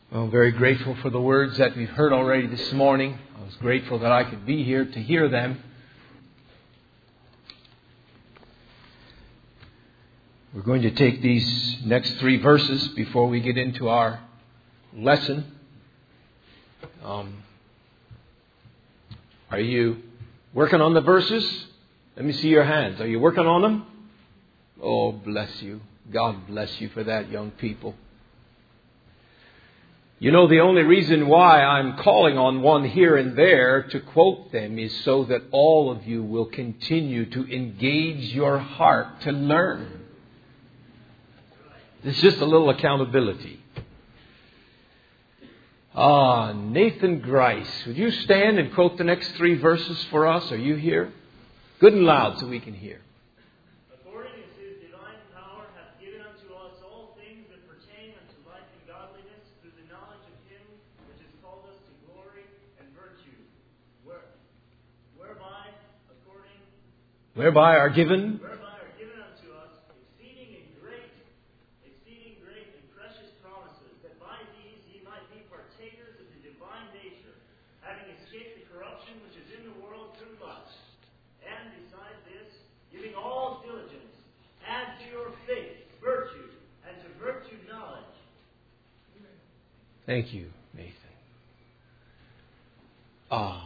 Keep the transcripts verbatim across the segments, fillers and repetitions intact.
I'm very grateful for the words that we've heard already this morning. I was grateful that I could be here to hear them. We're going to take these next three verses before we get into our lesson. Um, are you working on the verses? Let me see your hands. Are you working on them? Oh, bless you. God bless you for that, young people. You know, the only reason why I'm calling on one here and there to quote them is so that all of you will continue to engage your heart to learn. It's just a little accountability. Ah, Nathan Grice, would you stand and quote the next three verses for us? Are you here? Good and loud so we can hear. According as his divine power hath given unto us all things that pertain unto life and godliness through the knowledge of him which has called us to glory and virtue, where, whereby, according... Whereby are given... Whereby are given unto us exceeding and great, exceeding great and precious promises, that by these ye might be partakers of the divine nature, having escaped the corruption which is in the world through lust. And besides this, giving all diligence, add to your faith virtue, and to virtue knowledge. Thank you, Nathan. Um,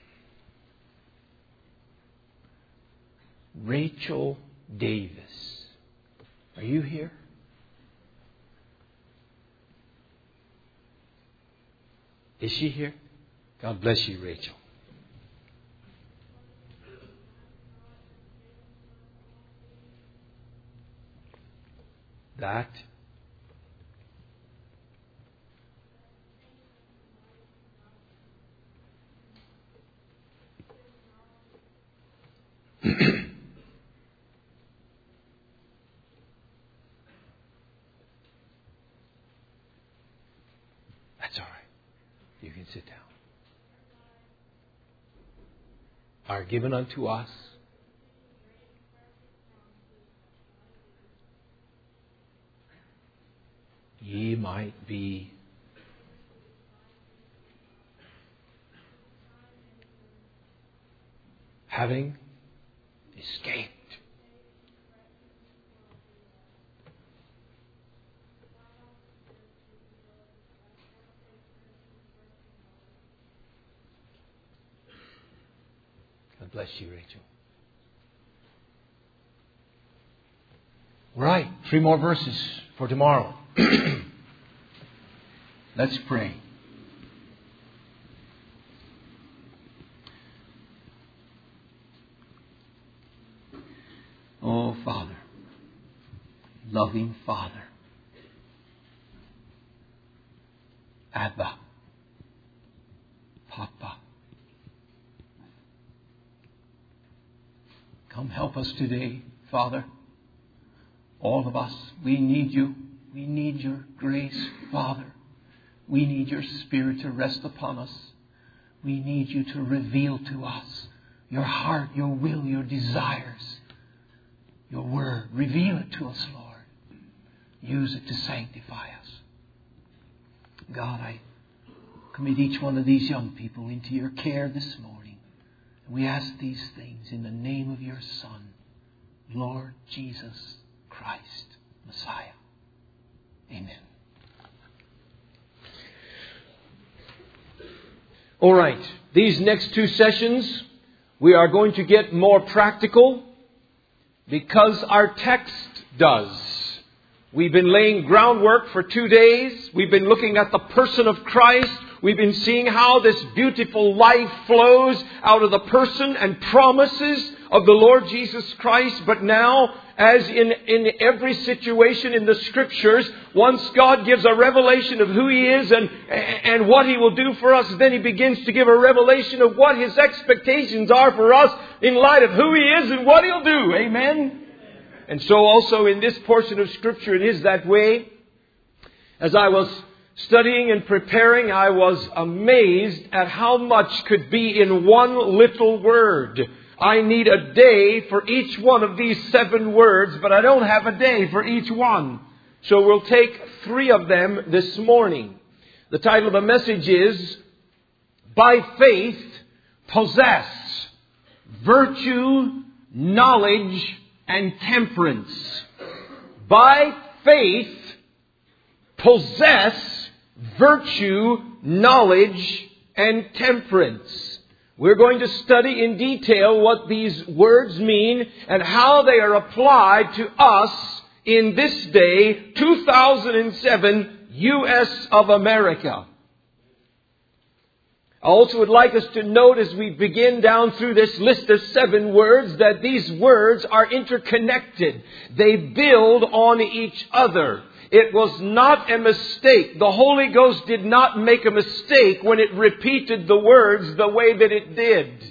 Rachel Davis. Are you here? Is she here? God bless you, Rachel. That that's all right. You can sit down. Are given unto us ye might be having escaped God bless you, Rachel. Right, three more verses for tomorrow. Let's pray. Oh, Father, loving Father, Abba, Papa, come help us today, Father. All of us, we need you. We need your grace, Father. We need your Spirit to rest upon us. We need you to reveal to us your heart, your will, your desires, your word. Reveal it to us, Lord. Use it to sanctify us. God, I commit each one of these young people into your care this morning. And we ask these things in the name of your Son, Lord Jesus Christ, Messiah. Amen. All right. These next two sessions, we are going to get more practical because our text does. We've been laying groundwork for two days. We've been looking at the person of Christ. We've been seeing how this beautiful life flows out of the person and promises of the Lord Jesus Christ. But now, as in, in every situation in the Scriptures, once God gives a revelation of who He is and, and what He will do for us, then He begins to give a revelation of what His expectations are for us in light of who He is and what He'll do. Amen? And so also in this portion of Scripture, it is that way. As I was studying and preparing, I was amazed at how much could be in one little word. I need a day for each one of these seven words, but I don't have a day for each one. So we'll take three of them this morning. The title of the message is, By Faith Possess Virtue, Knowledge, and Temperance. By faith possess virtue, knowledge, and temperance. We're going to study in detail what these words mean and how they are applied to us in this day, two thousand seven, U S of America. I also would like us to note as we begin down through this list of seven words that these words are interconnected. They build on each other. It was not a mistake. The Holy Ghost did not make a mistake when it repeated the words the way that it did.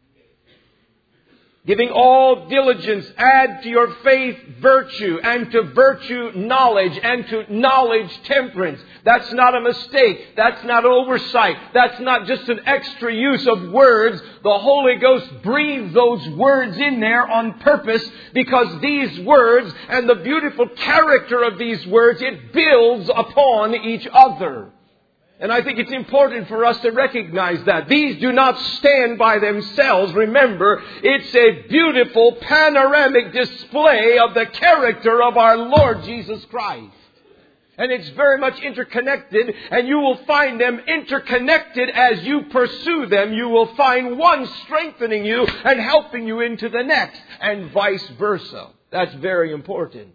Giving all diligence, add to your faith virtue, and to virtue knowledge, and to knowledge temperance. That's not a mistake. That's not oversight. That's not just an extra use of words. The Holy Ghost breathed those words in there on purpose because these words and the beautiful character of these words, it builds upon each other. And I think it's important for us to recognize that. These do not stand by themselves. Remember, it's a beautiful panoramic display of the character of our Lord Jesus Christ. And it's very much interconnected, and you will find them interconnected as you pursue them. You will find one strengthening you and helping you into the next, and vice versa. That's very important.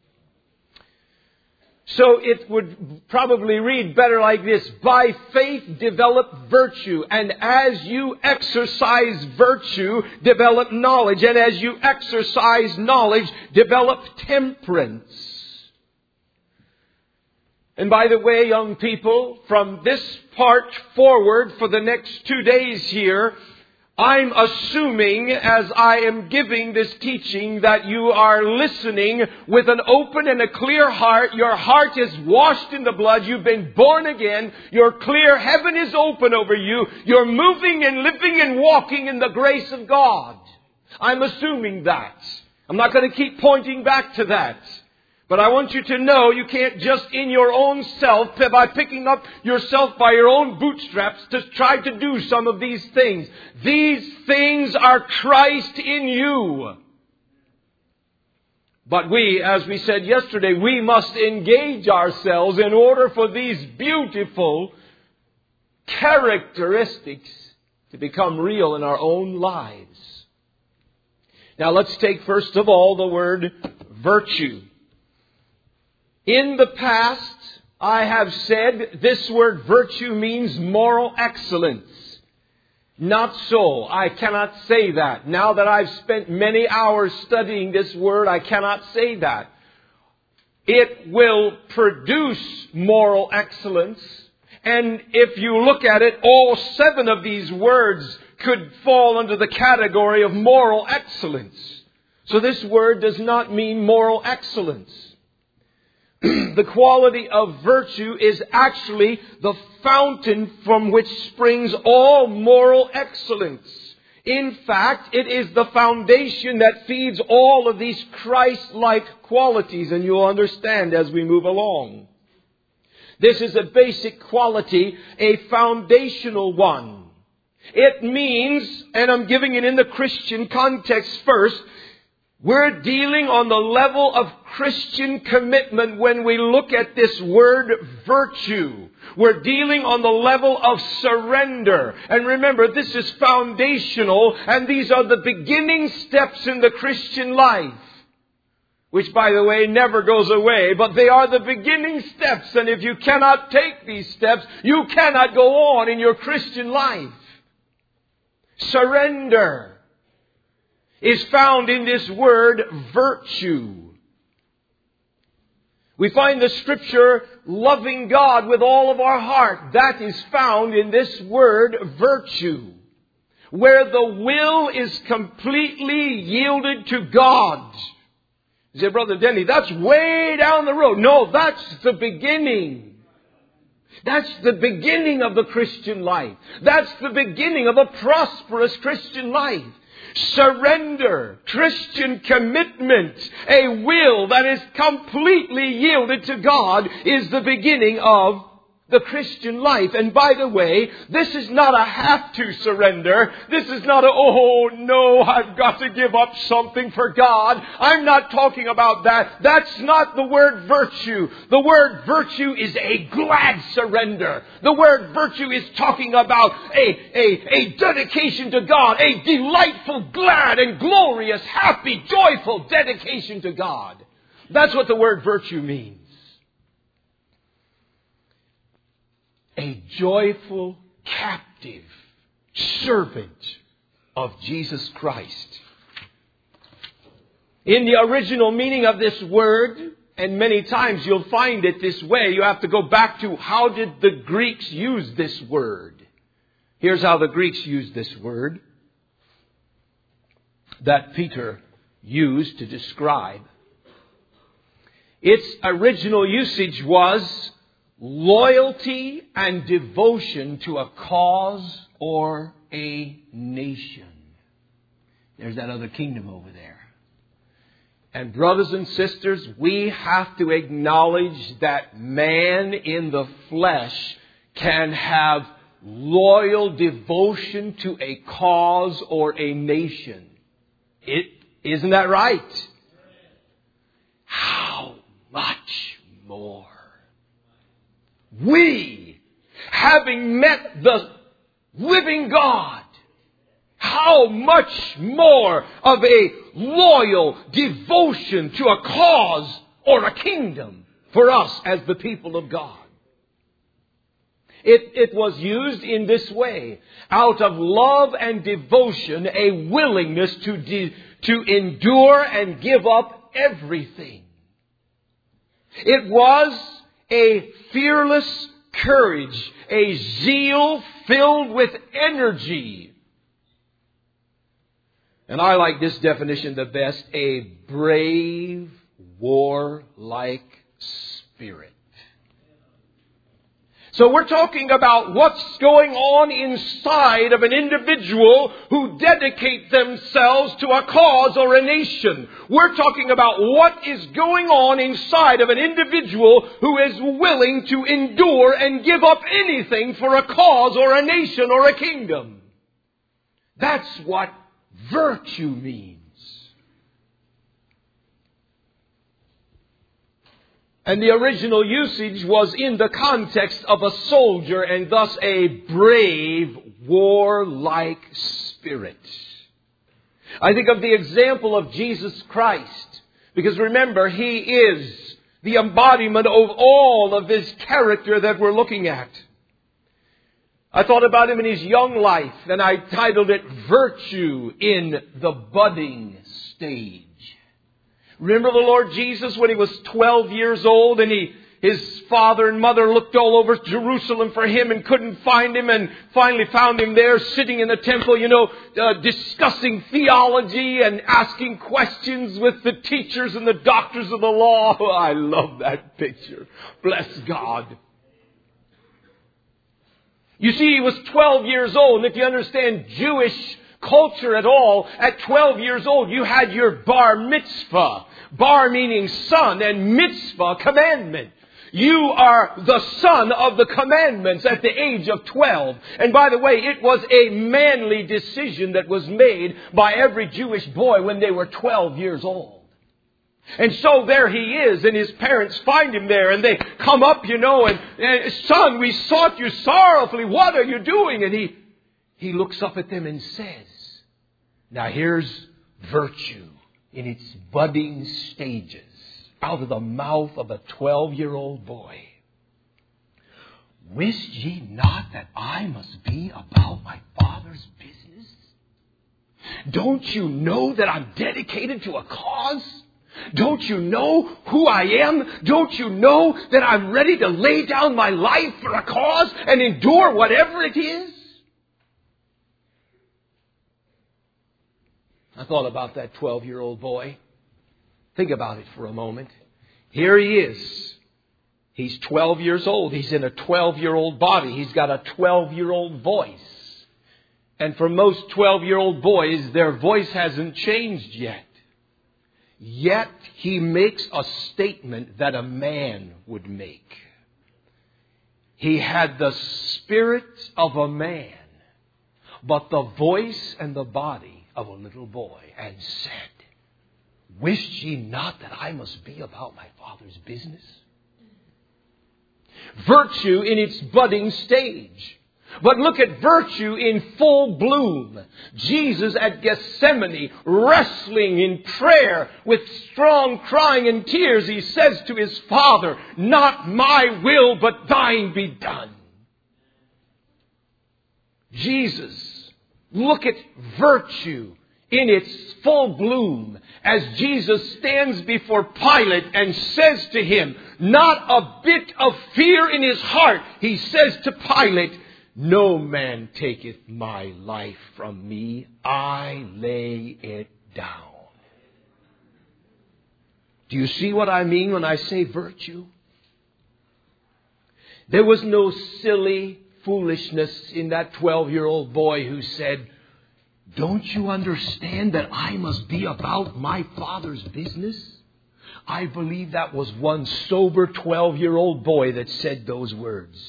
So it would probably read better like this. By faith develop virtue, and as you exercise virtue, develop knowledge, and as you exercise knowledge, develop temperance. And by the way, young people, from this part forward for the next two days here, I'm assuming as I am giving this teaching that you are listening with an open and a clear heart. Your heart is washed in the blood. You've been born again. You're clear. Heaven is open over you. You're moving and living and walking in the grace of God. I'm assuming that. I'm not going to keep pointing back to that. But I want you to know you can't just in your own self, by picking up yourself by your own bootstraps, to try to do some of these things. These things are Christ in you. But we, as we said yesterday, we must engage ourselves in order for these beautiful characteristics to become real in our own lives. Now let's take first of all the word virtue. In the past, I have said this word virtue means moral excellence. Not so. I cannot say that. Now that I've spent many hours studying this word, I cannot say that. It will produce moral excellence. And if you look at it, all seven of these words could fall under the category of moral excellence. So this word does not mean moral excellence. The quality of virtue is actually the fountain from which springs all moral excellence. In fact, it is the foundation that feeds all of these Christ-like qualities, and you'll understand as we move along. This is a basic quality, a foundational one. It means, and I'm giving it in the Christian context first, we're dealing on the level of Christian commitment when we look at this word virtue. We're dealing on the level of surrender. And remember, this is foundational, and these are the beginning steps in the Christian life. Which, by the way, never goes away, but they are the beginning steps. And if you cannot take these steps, you cannot go on in your Christian life. Surrender is found in this word virtue. We find the Scripture loving God with all of our heart. That is found in this word virtue. Where the will is completely yielded to God. You say, Brother Denny, that's way down the road. No, that's the beginning. That's the beginning of the Christian life. That's the beginning of a prosperous Christian life. Surrender, Christian commitment, a will that is completely yielded to God is the beginning of the Christian life. And by the way, this is not a have to surrender. This is not a, oh no, I've got to give up something for God. I'm not talking about that. That's not the word virtue. The word virtue is a glad surrender. The word virtue is talking about a, a, a dedication to God, a delightful, glad and glorious, happy, joyful dedication to God. That's what the word virtue means. A joyful, captive servant of Jesus Christ. In the original meaning of this word, and many times you'll find it this way, you have to go back to how did the Greeks use this word. Here's how the Greeks used this word that Peter used to describe. Its original usage was loyalty and devotion to a cause or a nation. There's that other kingdom over there. And brothers and sisters, we have to acknowledge that man in the flesh can have loyal devotion to a cause or a nation. It, isn't that right? How much more? We, having met the living God, how much more of a loyal devotion to a cause or a kingdom for us as the people of God. It, it was used in this way. Out of love and devotion, a willingness to, de, to endure and give up everything. It was a fearless courage, a zeal filled with energy. And I like this definition the best, a brave, warlike spirit. So we're talking about what's going on inside of an individual who dedicate themselves to a cause or a nation. We're talking about what is going on inside of an individual who is willing to endure and give up anything for a cause or a nation or a kingdom. That's what virtue means. And the original usage was in the context of a soldier and thus a brave, warlike spirit. I think of the example of Jesus Christ. Because remember, He is the embodiment of all of His character that we're looking at. I thought about Him in His young life and I titled it Virtue in the Budding Stage. Remember the Lord Jesus when He was twelve years old and he, his father and mother looked all over Jerusalem for Him and couldn't find Him and finally found Him there sitting in the temple, you know, uh, discussing theology and asking questions with the teachers and the doctors of the law. Oh, I love that picture. Bless God. You see, He was twelve years old, and if you understand Jewish culture at all, at twelve years old, you had your bar mitzvah. Bar meaning son, and mitzvah, commandment. You are the son of the commandments at the age of twelve. And by the way, it was a manly decision that was made by every Jewish boy when they were twelve years old. And so there he is, and his parents find him there, and they come up, you know, and, and son, we sought you sorrowfully. What are you doing? And he, he looks up at them and says, now here's virtue in its budding stages out of the mouth of a twelve-year-old boy. Wist ye not that I must be about my Father's business? Don't you know that I'm dedicated to a cause? Don't you know who I am? Don't you know that I'm ready to lay down my life for a cause and endure whatever it is? I thought about that twelve-year-old boy. Think about it for a moment. Here he is. He's twelve years old. He's in a twelve-year-old body. He's got a twelve-year-old voice. And for most twelve-year-old boys, their voice hasn't changed yet. Yet he makes a statement that a man would make. He had the spirit of a man, but the voice and the body of a little boy, and said, Wist ye not that I must be about my Father's business? Virtue in its budding stage. But look at virtue in full bloom. Jesus at Gethsemane, wrestling in prayer with strong crying and tears, he says to his Father, Not my will, but thine be done. Jesus, look at virtue in its full bloom as Jesus stands before Pilate and says to him, not a bit of fear in his heart, he says to Pilate, No man taketh my life from me, I lay it down. Do you see what I mean when I say virtue? There was no silly foolishness in that twelve-year-old boy who said, Don't you understand that I must be about my Father's business? I believe that was one sober twelve-year-old boy that said those words.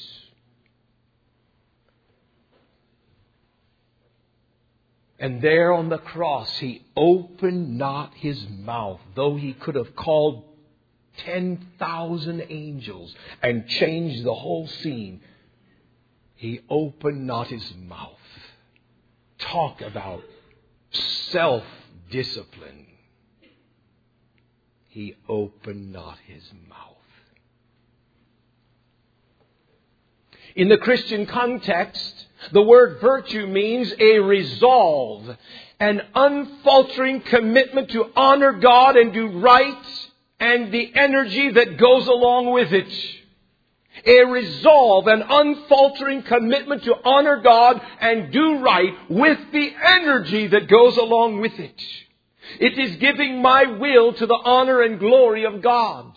And there on the cross, he opened not his mouth, though he could have called ten thousand angels and changed the whole scene. He opened not his mouth. Talk about self-discipline. He opened not his mouth. In the Christian context, the word virtue means a resolve, an unfaltering commitment to honor God and do right, and the energy that goes along with it. A resolve, an unfaltering commitment to honor God and do right with the energy that goes along with it. It is giving my will to the honor and glory of God.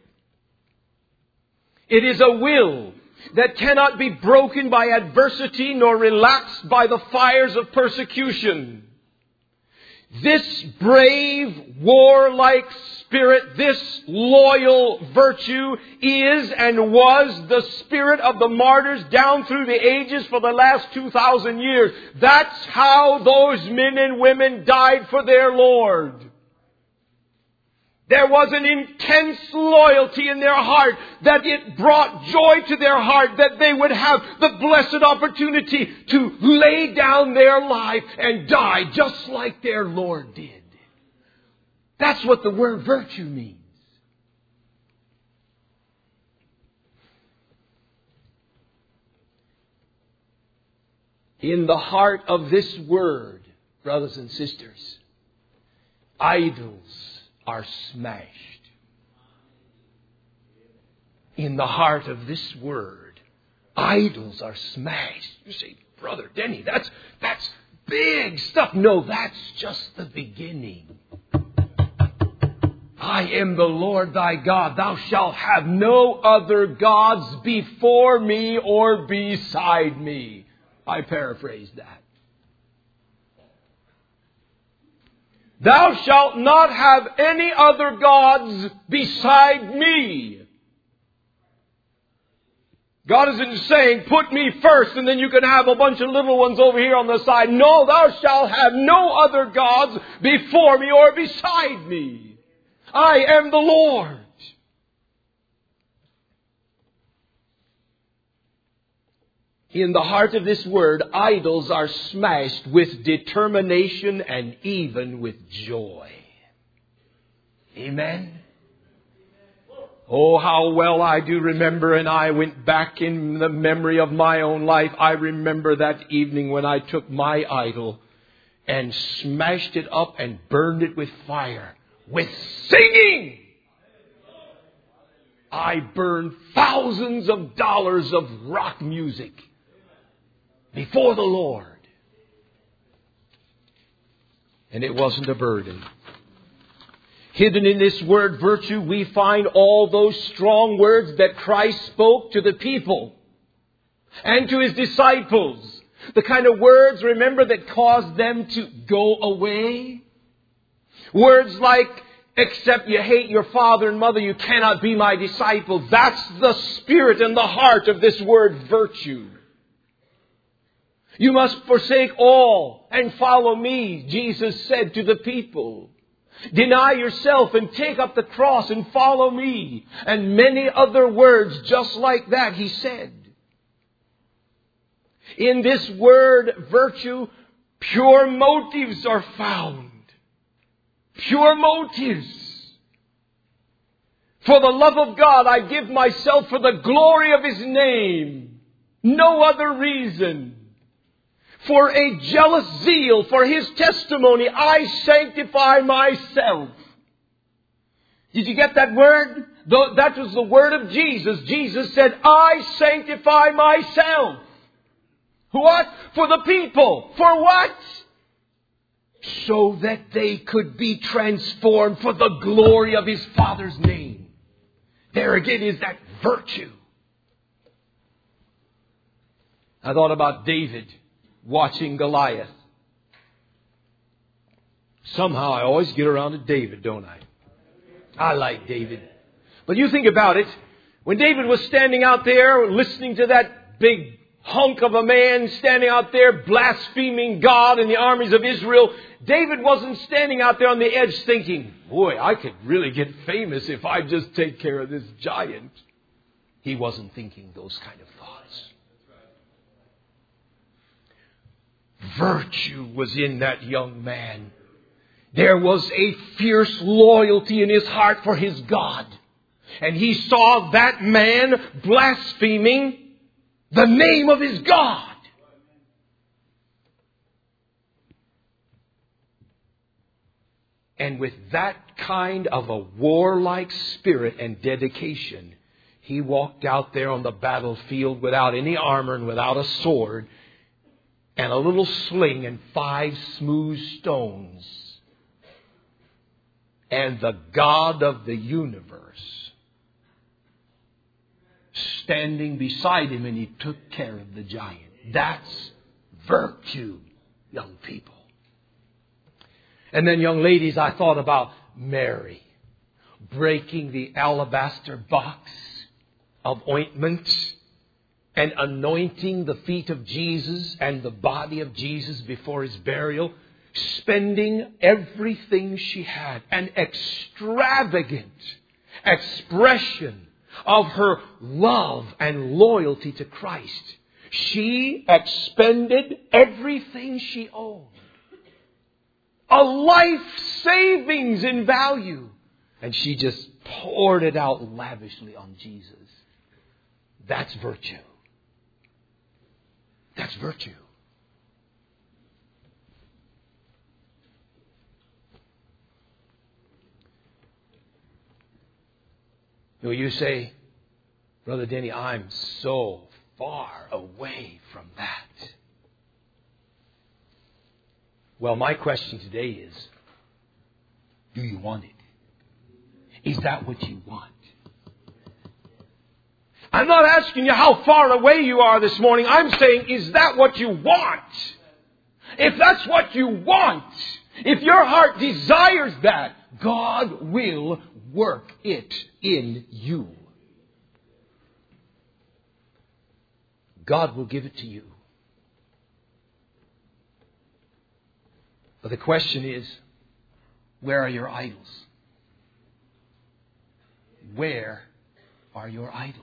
It is a will that cannot be broken by adversity nor relaxed by the fires of persecution. This brave, warlike spirit, this loyal virtue is and was the spirit of the martyrs down through the ages for the last two thousand years. That's how those men and women died for their Lord. There was an intense loyalty in their heart that it brought joy to their heart that they would have the blessed opportunity to lay down their life and die just like their Lord did. That's what the word virtue means. In the heart of this word, brothers and sisters, idols are smashed. In the heart of this word, idols are smashed. You say, Brother Denny, that's that's big stuff. No, that's just the beginning. I am the Lord thy God. Thou shalt have no other gods before me or beside me. I paraphrased that. Thou shalt not have any other gods beside me. God isn't saying, put me first and then you can have a bunch of little ones over here on the side. No, thou shalt have no other gods before me or beside me. I am the Lord. In the heart of this word, idols are smashed with determination and even with joy. Amen? Oh, how well I do remember, and I went back in the memory of my own life. I remember that evening when I took my idol and smashed it up and burned it with fire, with singing. I burned thousands of dollars of rock music before the Lord. And it wasn't a burden. Hidden in this word virtue, we find all those strong words that Christ spoke to the people and to His disciples. The kind of words, remember, that caused them to go away. Words like Except you hate your father and mother, you cannot be my disciple. That's the spirit and the heart of this word virtue. You must forsake all and follow me, Jesus said to the people. Deny yourself and take up the cross and follow me. And many other words just like that he said. In this word virtue, pure motives are found. Pure motives. For the love of God, I give myself for the glory of His name. No other reason. For a jealous zeal for His testimony, I sanctify myself. Did you get that word? That was the word of Jesus. Jesus said, I sanctify myself. What? For the people. For what? So that they could be transformed for the glory of His Father's name. There again is that virtue. I thought about David watching Goliath. Somehow I always get around to David, don't I? I like David. But you think about it. When David was standing out there listening to that big hunk of a man standing out there blaspheming God and the armies of Israel, David wasn't standing out there on the edge thinking, boy, I could really get famous if I just take care of this giant. He wasn't thinking those kind of thoughts. Virtue was in that young man. There was a fierce loyalty in his heart for his God. And he saw that man blaspheming the name of his God. And with that kind of a warlike spirit and dedication, he walked out there on the battlefield without any armor and without a sword and a little sling and five smooth stones. And the God of the universe standing beside him, and he took care of the giant. That's virtue, young people. And then, young ladies, I thought about Mary breaking the alabaster box of ointment and anointing the feet of Jesus and the body of Jesus before His burial, spending everything she had, an extravagant expression of her love and loyalty to Christ. She expended everything she owned. A life savings in value. And she just poured it out lavishly on Jesus. That's virtue. That's virtue. Will you say, Brother Denny, I'm so far away from that. Well, my question today is, do you want it? Is that what you want? I'm not asking you how far away you are this morning. I'm saying, is that what you want? If that's what you want, if your heart desires that, God will work it in you. God will give it to you. But the question is, where are your idols? Where are your idols?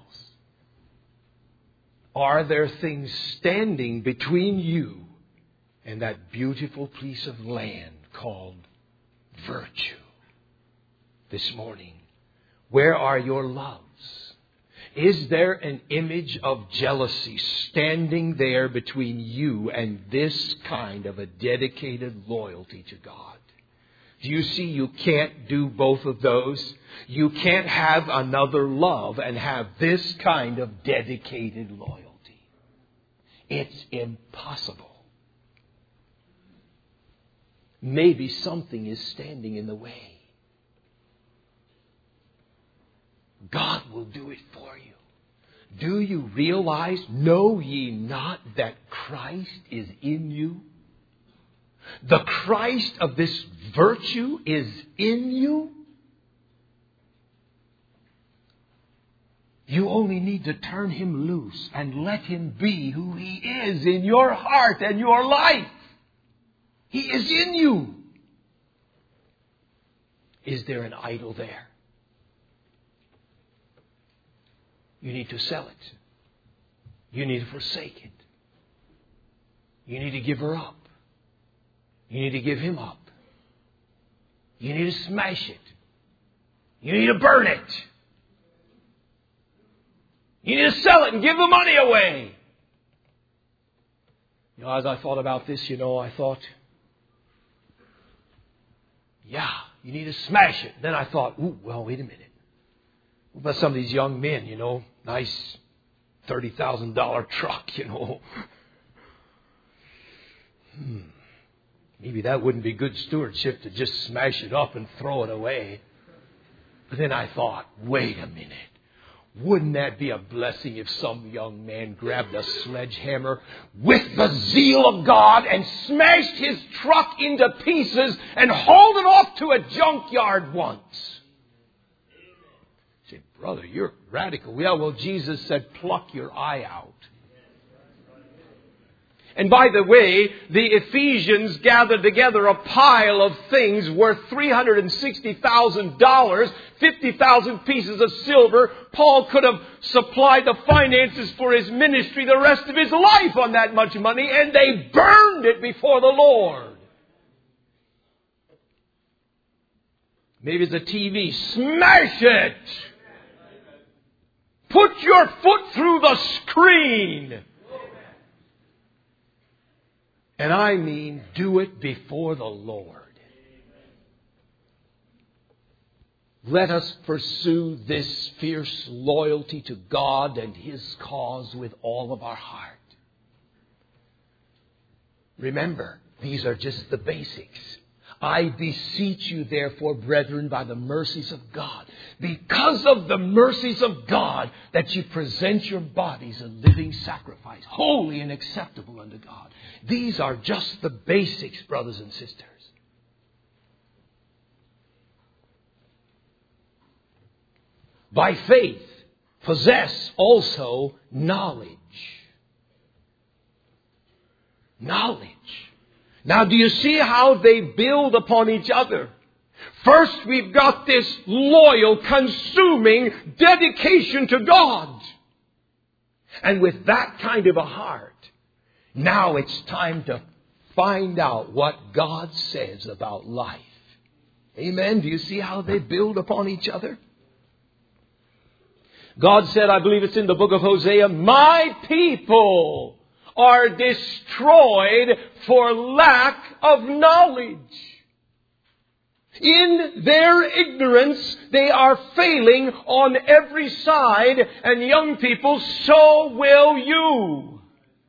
Are there things standing between you and that beautiful piece of land called virtue? This morning, where are your loves? Is there an image of jealousy standing there between you and this kind of a dedicated loyalty to God? Do you see you can't do both of those? You can't have another love and have this kind of dedicated loyalty. It's impossible. Maybe something is standing in the way. God will do it for you. Do you realize, know ye not that Christ is in you? The Christ of this virtue is in you. You only need to turn him loose and let him be who he is in your heart and your life. He is in you. Is there an idol there? You need to sell it. You need to forsake it. You need to give her up. You need to give him up. You need to smash it. You need to burn it. You need to sell it and give the money away. You know, as I thought about this, you know, I thought, yeah, you need to smash it. Then I thought, ooh, well, wait a minute. What about some of these young men, you know, nice thirty thousand dollars truck, you know. Hmm. Maybe that wouldn't be good stewardship to just smash it up and throw it away. But then I thought, wait a minute. Wouldn't that be a blessing if some young man grabbed a sledgehammer with the zeal of God and smashed his truck into pieces and hauled it off to a junkyard once? I said, brother, you're radical. Yeah, well, Jesus said, pluck your eye out. And by the way, the Ephesians gathered together a pile of things worth three hundred sixty thousand dollars, fifty thousand pieces of silver. Paul could have supplied the finances for his ministry the rest of his life on that much money, and they burned it before the Lord. Maybe it's a T V. Smash it! Put your foot through the screen. And I mean, do it before the Lord. Let us pursue this fierce loyalty to God and His cause with all of our heart. Remember, these are just the basics. I beseech you, therefore, brethren, by the mercies of God, because of the mercies of God, that you present your bodies a living sacrifice, holy and acceptable unto God. These are just the basics, brothers and sisters. By faith, possess also knowledge. Knowledge. Now, do you see how they build upon each other? First, we've got this loyal, consuming dedication to God. And with that kind of a heart, now it's time to find out what God says about life. Amen? Do you see how they build upon each other? God said, I believe it's in the book of Hosea, my people are destroyed for lack of knowledge. In their ignorance, they are failing on every side. And young people, so will you.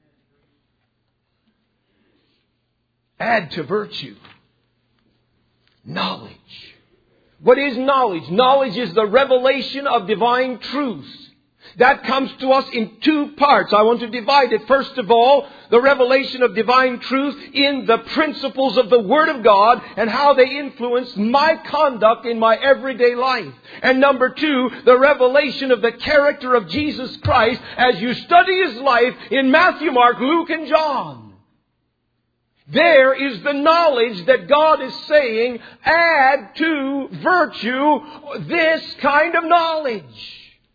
Add to virtue knowledge. What is knowledge? Knowledge is the revelation of divine truth. That comes to us in two parts. I want to divide it. First of all, the revelation of divine truth in the principles of the Word of God and how they influence my conduct in my everyday life. And number two, the revelation of the character of Jesus Christ as you study His life in Matthew, Mark, Luke, and John. There is the knowledge that God is saying, add to virtue this kind of knowledge.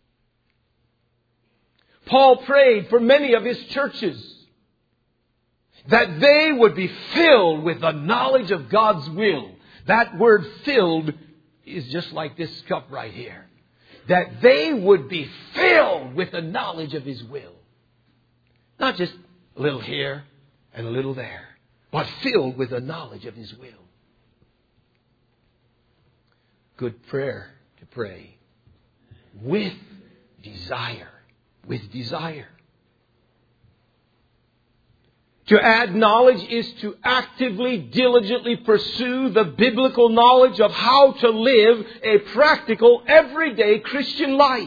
Paul prayed for many of his churches that they would be filled with the knowledge of God's will. That word filled is just like this cup right here. That they would be filled with the knowledge of His will. Not just a little here and a little there, but filled with the knowledge of His will. Good prayer to pray with desire. With desire. To add knowledge is to actively, diligently pursue the biblical knowledge of how to live a practical, everyday Christian life.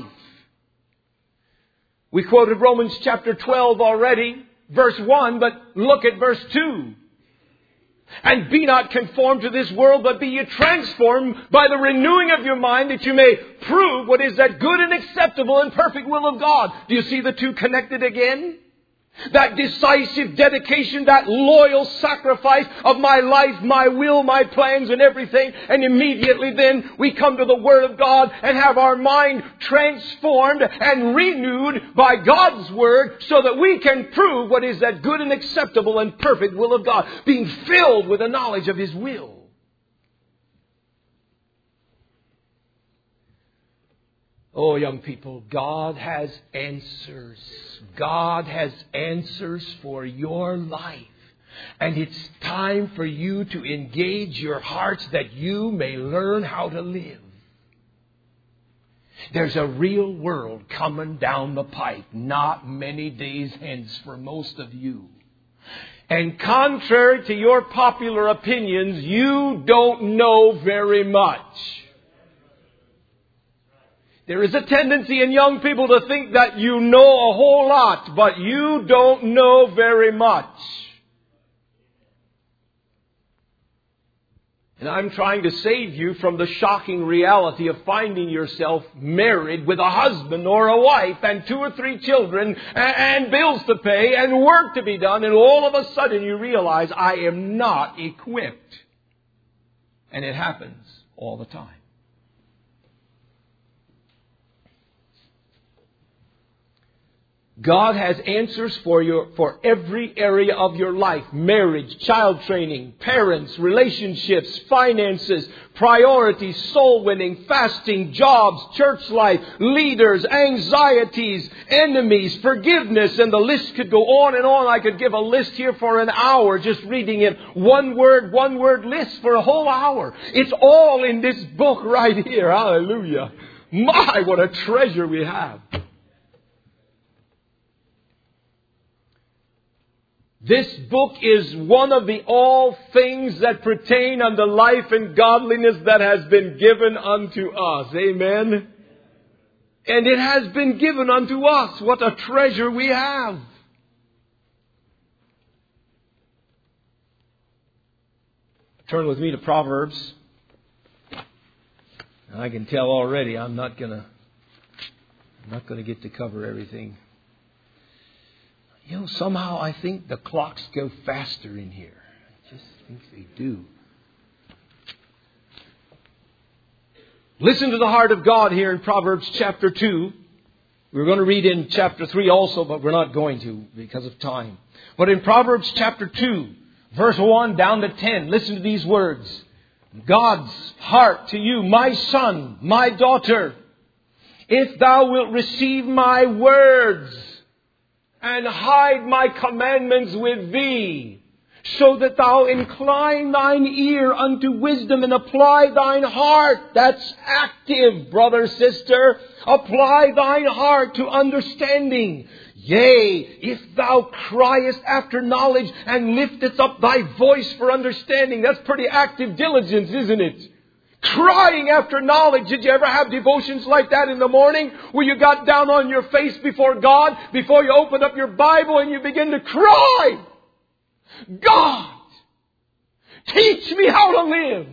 We quoted Romans chapter twelve already, verse one, but look at verse two. And be not conformed to this world, but be ye transformed by the renewing of your mind, that you may prove what is that good and acceptable and perfect will of God. Do you see the two connected again? That decisive dedication, that loyal sacrifice of my life, my will, my plans and everything. And immediately then we come to the Word of God and have our mind transformed and renewed by God's Word, so that we can prove what is that good and acceptable and perfect will of God. Being filled with the knowledge of His will. Oh, young people, God has answers. God has answers for your life. And it's time for you to engage your hearts that you may learn how to live. There's a real world coming down the pipe, not many days hence for most of you. And contrary to your popular opinions, you don't know very much. There is a tendency in young people to think that you know a whole lot, but you don't know very much. And I'm trying to save you from the shocking reality of finding yourself married with a husband or a wife and two or three children and bills to pay and work to be done, and all of a sudden you realize, I am not equipped. And it happens all the time. God has answers for your, for every area of your life. Marriage, child training, parents, relationships, finances, priorities, soul winning, fasting, jobs, church life, leaders, anxieties, enemies, forgiveness, and the list could go on and on. I could give a list here for an hour just reading it. One word, one word list for a whole hour. It's all in this book right here. Hallelujah. My, what a treasure we have. This book is one of the all things that pertain unto life and godliness that has been given unto us. Amen. And it has been given unto us. What a treasure we have. Turn with me to Proverbs. I can tell already I'm not gonna I'm not gonna get to cover everything. You know, somehow I think the clocks go faster in here. I just think they do. Listen to the heart of God here in Proverbs chapter two. We're going to read in chapter three also, but we're not going to because of time. But in Proverbs chapter two, verse one down to ten, listen to these words. God's heart to you, my son, my daughter, if thou wilt receive my words and hide my commandments with thee, so that thou incline thine ear unto wisdom and apply thine heart. That's active, brother, sister. Apply thine heart to understanding. Yea, if thou criest after knowledge and liftest up thy voice for understanding. That's pretty active diligence, isn't it? Crying after knowledge. Did you ever have devotions like that in the morning, where you got down on your face before God, before you opened up your Bible and you begin to cry? God, teach me how to live.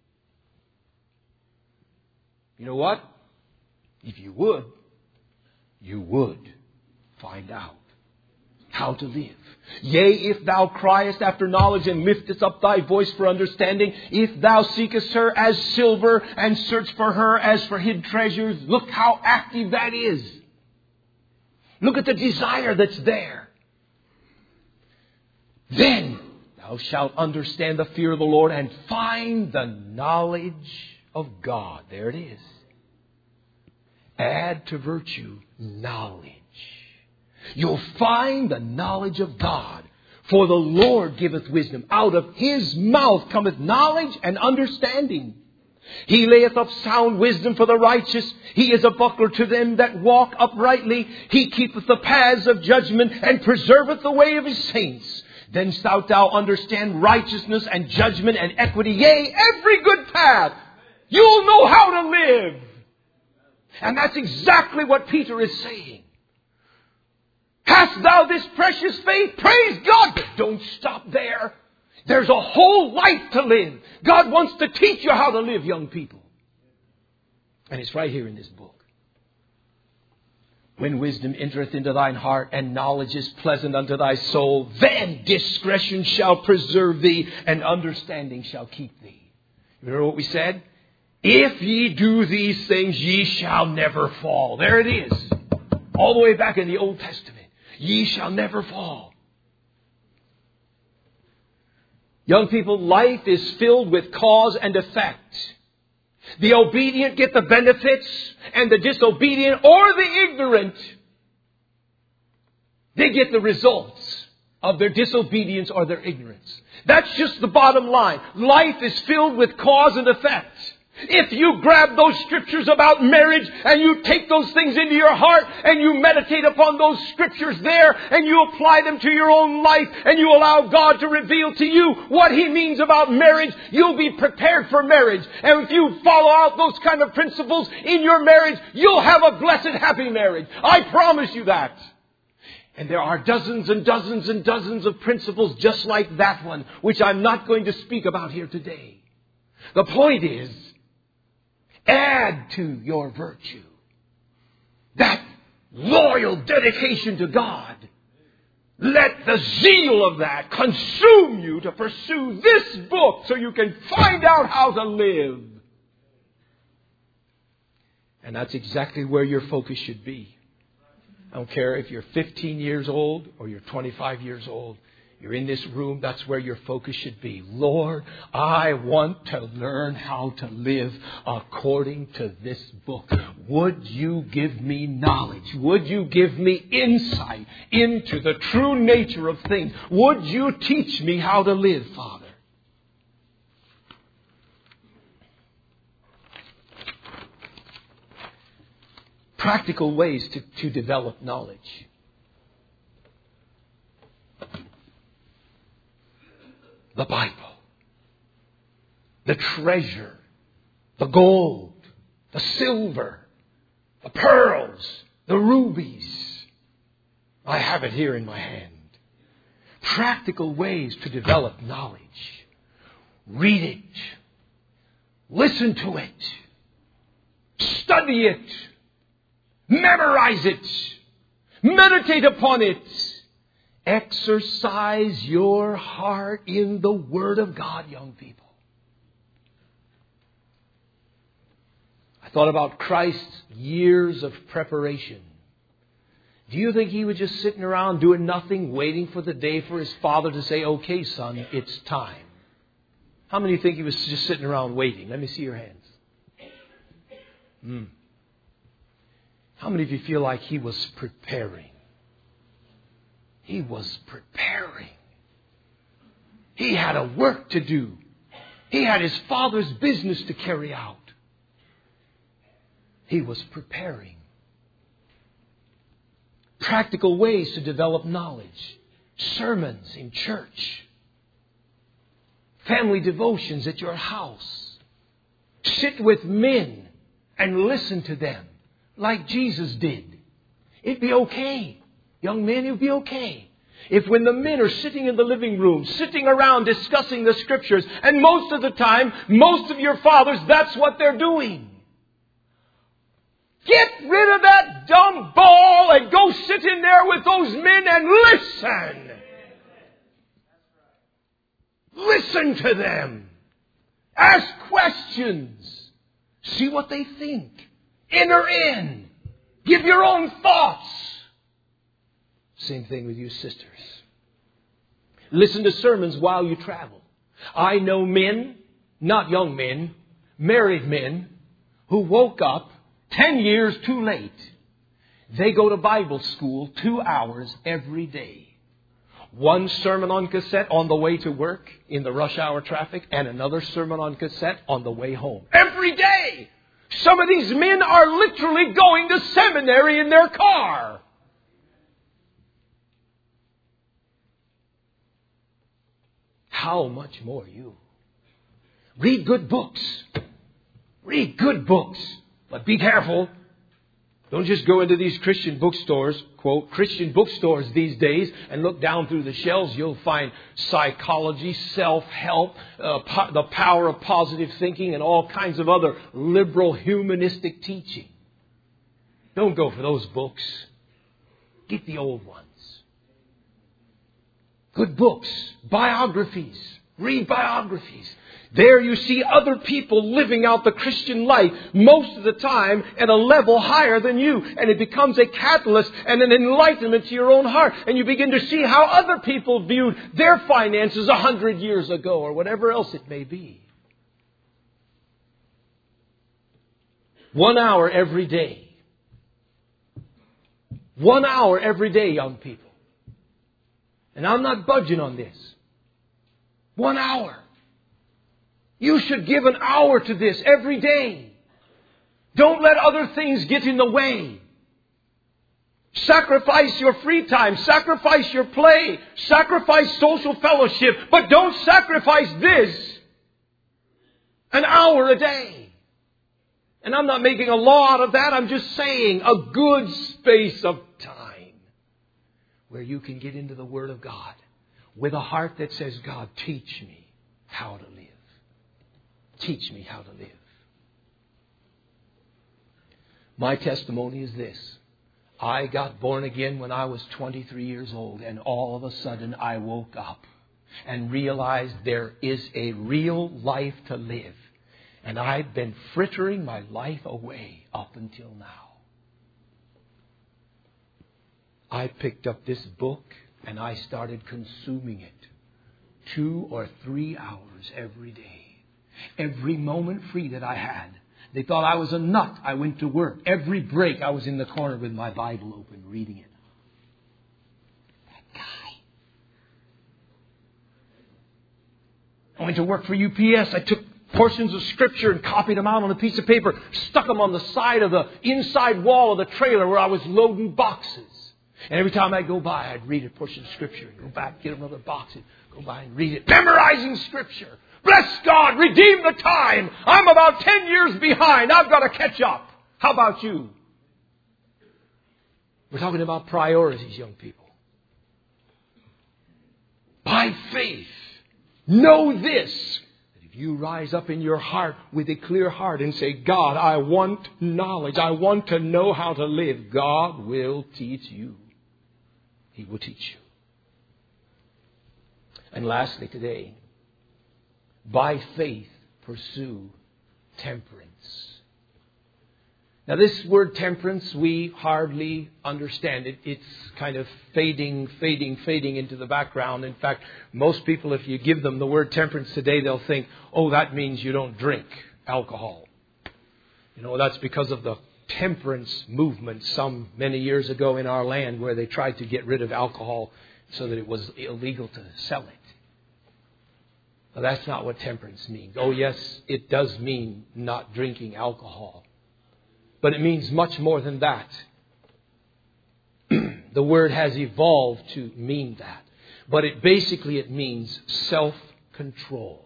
You know what? If you would, you would find out how to live. Yea, if thou criest after knowledge and liftest up thy voice for understanding, if thou seekest her as silver and search for her as for hid treasures. Look how active that is. Look at the desire that's there. Then thou shalt understand the fear of the Lord and find the knowledge of God. There it is. Add to virtue knowledge. You'll find the knowledge of God. For the Lord giveth wisdom. Out of His mouth cometh knowledge and understanding. He layeth up sound wisdom for the righteous. He is a buckler to them that walk uprightly. He keepeth the paths of judgment and preserveth the way of His saints. Then shalt thou understand righteousness and judgment and equity. Yea, every good path. You'll know how to live. And that's exactly what Peter is saying. Hast thou this precious faith? Praise God. But don't stop there. There's a whole life to live. God wants to teach you how to live, young people. And it's right here in this book. When wisdom entereth into thine heart, and knowledge is pleasant unto thy soul, then discretion shall preserve thee, and understanding shall keep thee. Remember what we said? If ye do these things, ye shall never fall. There it is. All the way back in the Old Testament. Ye shall never fall. Young people, life is filled with cause and effect. The obedient get the benefits, and the disobedient or the ignorant, they get the results of their disobedience or their ignorance. That's just the bottom line. Life is filled with cause and effect. If you grab those scriptures about marriage and you take those things into your heart and you meditate upon those scriptures there and you apply them to your own life and you allow God to reveal to you what He means about marriage, you'll be prepared for marriage. And if you follow out those kind of principles in your marriage, you'll have a blessed, happy marriage. I promise you that. And there are dozens and dozens and dozens of principles just like that one, which I'm not going to speak about here today. The point is, add to your virtue that loyal dedication to God. Let the zeal of that consume you to pursue this book so you can find out how to live. And that's exactly where your focus should be. I don't care if you're fifteen years old or you're twenty-five years old. You're in this room, that's where your focus should be. Lord, I want to learn how to live according to this book. Would you give me knowledge? Would you give me insight into the true nature of things? Would you teach me how to live, Father? Practical ways to, to develop knowledge. The Bible, the treasure, the gold, the silver, the pearls, the rubies. I have it here in my hand. Practical ways to develop knowledge. Read it. Listen to it. Study it. Memorize it. Meditate upon it. Exercise your heart in the Word of God, young people. I thought about Christ's years of preparation. Do you think He was just sitting around doing nothing, waiting for the day for His Father to say, okay, son, it's time? How many think He was just sitting around waiting? Let me see your hands. Hmm. How many of you feel like He was preparing? He was preparing. He had a work to do. He had His Father's business to carry out. He was preparing. Practical ways to develop knowledge. Sermons in church. Family devotions at your house. Sit with men and listen to them like Jesus did. It'd be okay. Young men, it would be okay if when the men are sitting in the living room, sitting around discussing the Scriptures, and most of the time, most of your fathers, that's what they're doing. Get rid of that dumb ball and go sit in there with those men and listen. Listen to them. Ask questions. See what they think. Enter in. Give your own thoughts. Same thing with you sisters. Listen to sermons while you travel. I know men, not young men, married men, who woke up ten years too late. They go to Bible school two hours every day. One sermon on cassette on the way to work in the rush hour traffic, and another sermon on cassette on the way home. Every day! Some of these men are literally going to seminary in their car. How much more you? Read good books. Read good books. But be careful. Don't just go into these Christian bookstores, quote, Christian bookstores these days, and look down through the shelves. You'll find psychology, self-help, uh, po- the power of positive thinking, and all kinds of other liberal humanistic teaching. Don't go for those books. Get the old ones. Good books, biographies. Read biographies. There you see other people living out the Christian life most of the time at a level higher than you. And it becomes a catalyst and an enlightenment to your own heart. And you begin to see how other people viewed their finances a hundred years ago or whatever else it may be. One hour every day. One hour every day, young people. And I'm not budging on this. One hour. You should give an hour to this every day. Don't let other things get in the way. Sacrifice your free time. Sacrifice your play. Sacrifice social fellowship. But don't sacrifice this. An hour a day. And I'm not making a law out of that. I'm just saying a good space of time where you can get into the Word of God with a heart that says, God, teach me how to live. Teach me how to live. My testimony is this. I got born again when I was twenty-three years old, and all of a sudden I woke up and realized there is a real life to live. And I've been frittering my life away up until now. I picked up this book and I started consuming it two or three hours every day. Every moment free that I had. They thought I was a nut. I went to work. Every break I was in the corner with my Bible open reading it. That guy. I went to work for U P S. I took portions of Scripture and copied them out on a piece of paper, stuck them on the side of the inside wall of the trailer where I was loading boxes. And every time I'd go by, I'd read a portion of Scripture and go back, get another box and go by and read it. Memorizing Scripture. Bless God, redeem the time. I'm about ten years behind. I've got to catch up. How about you? We're talking about priorities, young people. By faith, know this. If you rise up in your heart with a clear heart and say, God, I want knowledge. I want to know how to live. God will teach you. He will teach you. And lastly today, by faith, pursue temperance. Now this word temperance, we hardly understand it. It's kind of fading, fading, fading into the background. In fact, most people, if you give them the word temperance today, they'll think, oh, that means you don't drink alcohol. You know, that's because of the temperance movement some many years ago in our land where they tried to get rid of alcohol so that it was illegal to sell it. Well, that's not what temperance means. Oh, yes, it does mean not drinking alcohol. But it means much more than that. The word has evolved to mean that. But it basically it means self-control.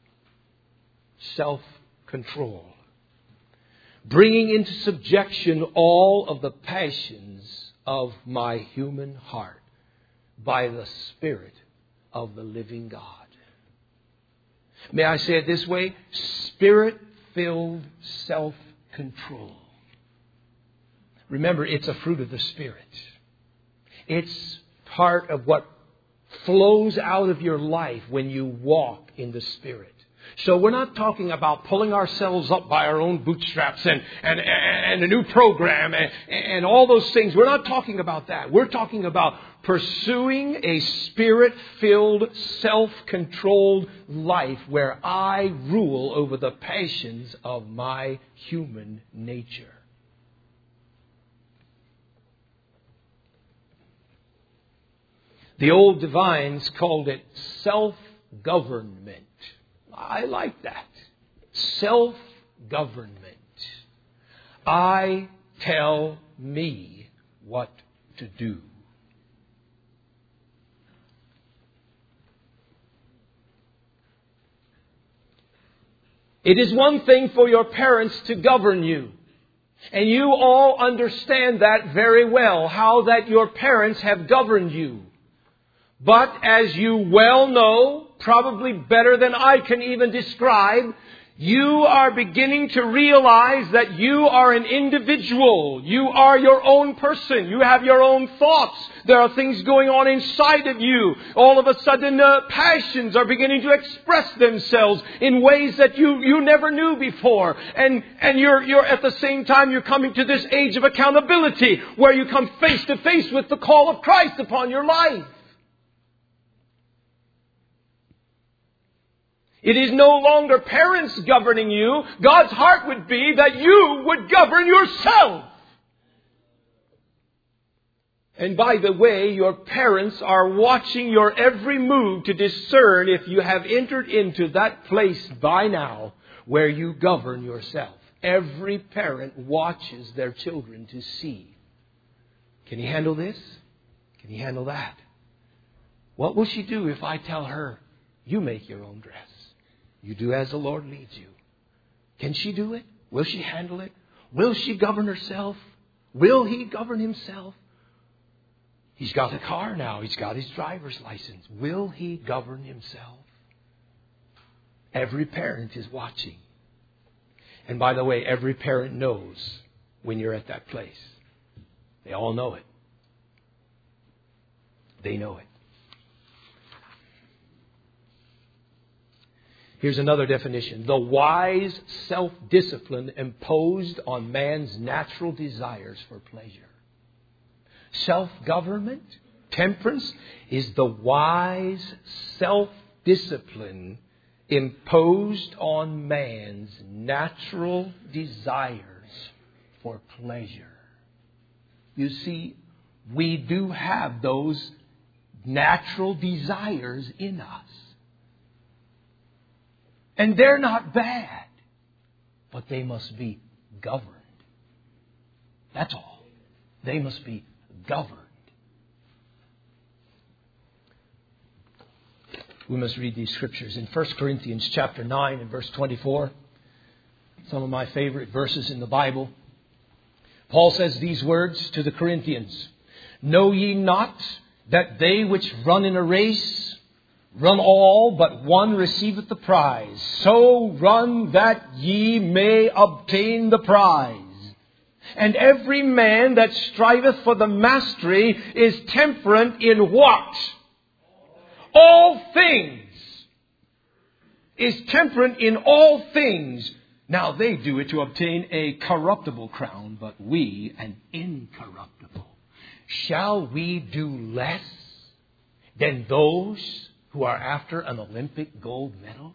Self-control. Bringing into subjection all of the passions of my human heart by the Spirit of the living God. May I say it this way? Spirit-filled self-control. Remember, it's a fruit of the Spirit. It's part of what flows out of your life when you walk in the Spirit. So we're not talking about pulling ourselves up by our own bootstraps and, and, and a new program and, and all those things. We're not talking about that. We're talking about pursuing a Spirit-filled, self-controlled life where I rule over the passions of my human nature. The old divines called it self-government. I like that. Self-government. I tell me what to do. It is one thing for your parents to govern you. And you all understand that very well, how that your parents have governed you. But as you well know, probably better than I can even describe, you are beginning to realize that you are an individual. You are your own person. You have your own thoughts. There are things going on inside of you. All of a sudden, uh, passions are beginning to express themselves in ways that you, you never knew before. And, and you're, you're at the same time, you're coming to this age of accountability where you come face to face with the call of Christ upon your life. It is no longer parents governing you. God's heart would be that you would govern yourself. And by the way, your parents are watching your every move to discern if you have entered into that place by now where you govern yourself. Every parent watches their children to see. Can he handle this? Can he handle that? What will she do if I tell her, you make your own dress? You do as the Lord leads you. Can she do it? Will she handle it? Will she govern herself? Will he govern himself? He's got a car now. He's got his driver's license. Will he govern himself? Every parent is watching. And by the way, every parent knows when you're at that place. They all know it. They know it. Here's another definition. The wise self-discipline imposed on man's natural desires for pleasure. Self-government, temperance, is the wise self-discipline imposed on man's natural desires for pleasure. You see, we do have those natural desires in us. And they're not bad, but they must be governed. That's all. They must be governed. We must read these scriptures in First Corinthians chapter nine and verse twenty-four. Some of my favorite verses in the Bible. Paul says these words to the Corinthians. Know ye not that they which run in a race run all, but one receiveth the prize. So run that ye may obtain the prize. And every man that striveth for the mastery is temperate in what? All things. Is temperate in all things. Now they do it to obtain a corruptible crown, but we an incorruptible. Shall we do less than those who are after an Olympic gold medal?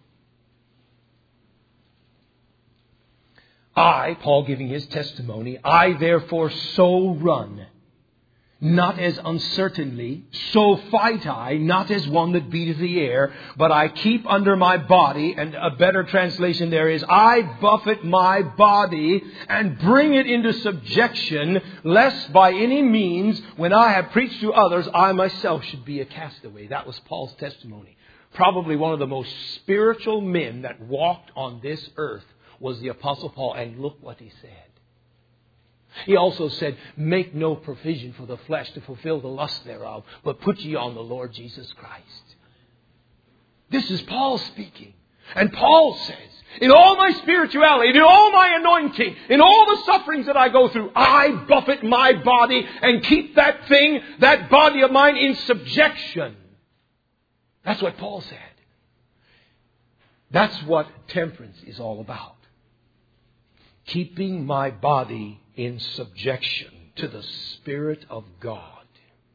I, Paul giving his testimony, I therefore so run, not as uncertainly, so fight I, not as one that beateth the air, but I keep under my body, and a better translation there is, I buffet my body and bring it into subjection, lest by any means, when I have preached to others, I myself should be a castaway. That was Paul's testimony. Probably one of the most spiritual men that walked on this earth was the Apostle Paul, and look what he said. He also said, make no provision for the flesh to fulfill the lust thereof, but put ye on the Lord Jesus Christ. This is Paul speaking. And Paul says, in all my spirituality, in all my anointing, in all the sufferings that I go through, I buffet my body and keep that thing, that body of mine in subjection. That's what Paul said. That's what temperance is all about. Keeping my body in subjection to the Spirit of God.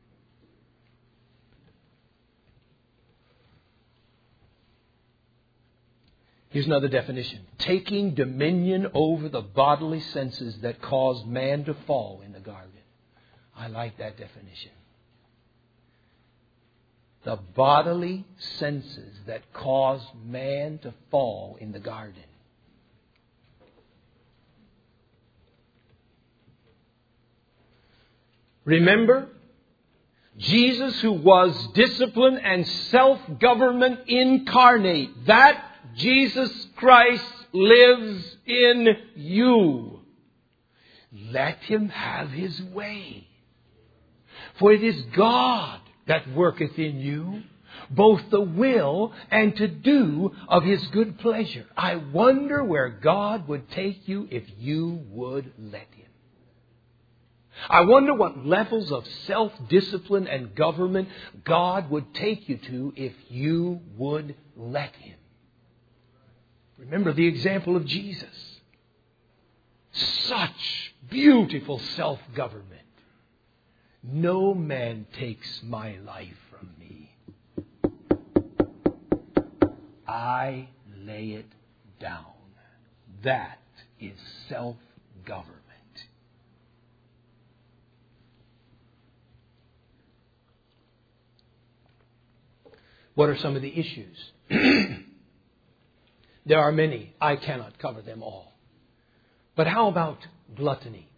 Here's another definition. Taking dominion over the bodily senses that caused man to fall in the garden. I like that definition. The bodily senses that caused man to fall in the garden. Remember, Jesus, who was discipline and self-government incarnate, that Jesus Christ lives in you. let him have his way. For it is God that worketh in you, both the will and to do of his good pleasure. I wonder where God would take you if you would let him. I wonder what levels of self-discipline and government God would take you to if you would let him. Remember the example of Jesus. Such beautiful self-government. No man takes my life from me. I lay it down. That is self-government. What are some of the issues? There are many. I cannot cover them all. But how about gluttony?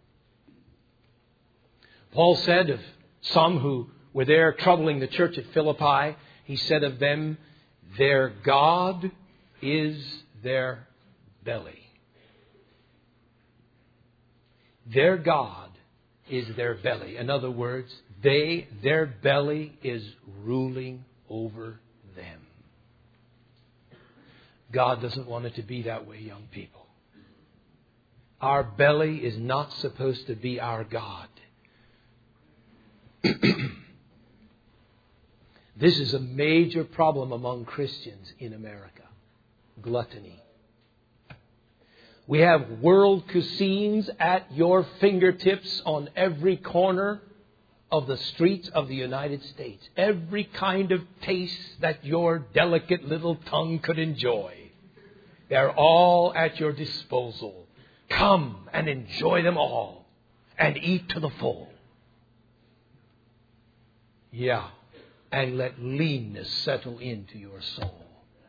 Paul said of some who were there troubling the church at Philippi, he said of them, their God is their belly. Their God is their belly. In other words, they, their belly is ruling over them. God doesn't want it to be that way, young people. Our belly is not supposed to be our God. This is a major problem among Christians in America. Gluttony. We have world cuisines at your fingertips on every corner of the streets of the United States. Every kind of taste that your delicate little tongue could enjoy. They're all at your disposal. Come and enjoy them all and eat to the full. Yeah, and let leanness settle into your soul.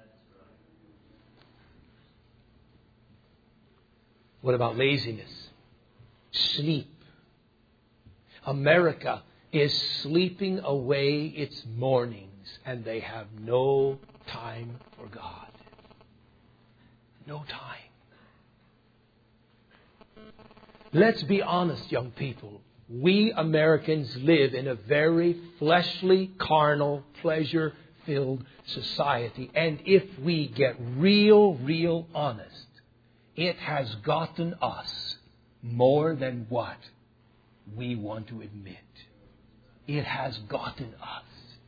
What about laziness? Sleep. America is sleeping away its mornings, and they have no time for God. No time. Let's be honest, young people. We Americans live in a very fleshly, carnal, pleasure-filled society. And if we get real, real honest, it has gotten us more than what we want to admit. It has gotten us.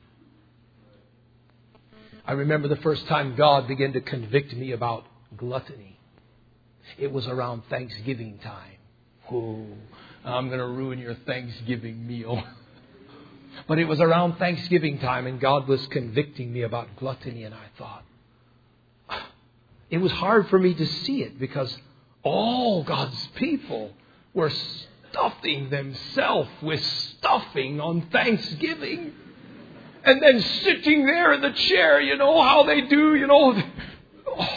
I remember the first time God began to convict me about gluttony. It was around Thanksgiving time. Oh, I'm going to ruin your Thanksgiving meal. But it was around Thanksgiving time and God was convicting me about gluttony, and I thought, it was hard for me to see it because all God's people were stuffing themselves with stuffing on Thanksgiving. And then sitting there in the chair, you know how they do, you know. Oh.